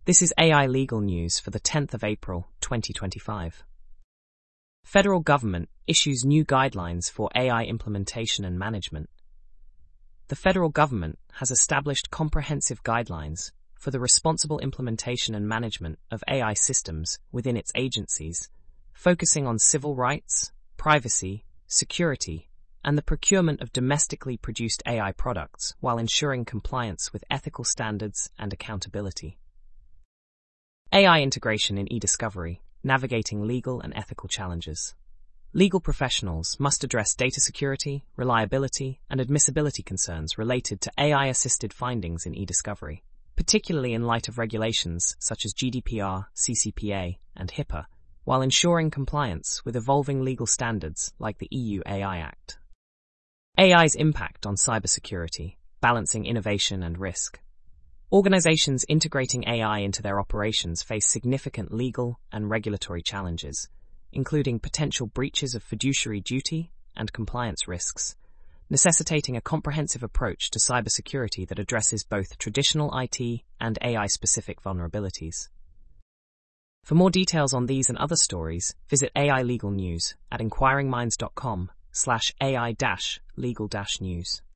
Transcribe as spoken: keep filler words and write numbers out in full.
This is A I Legal News for the tenth of April, twenty twenty-five. Federal government issues new guidelines for A I implementation and management. The federal government has established comprehensive guidelines for the responsible implementation and management of A I systems within its agencies, focusing on civil rights, privacy, security, and the procurement of domestically produced A I products while ensuring compliance with ethical standards and accountability. A I integration in e-discovery, navigating legal and ethical challenges. Legal professionals must address data security, reliability, and admissibility concerns related to A I-assisted findings in e-discovery, particularly in light of regulations such as G D P R, C C P A, and HIPAA, while ensuring compliance with evolving legal standards like the E U A I Act. A I's impact on cybersecurity, balancing innovation and risk. Organizations integrating A I into their operations face significant legal and regulatory challenges, including potential breaches of fiduciary duty and compliance risks, necessitating a comprehensive approach to cybersecurity that addresses both traditional I T and A I-specific vulnerabilities. For more details on these and other stories, visit A I Legal News at inquiring minds dot com slash A I dash legal dash news.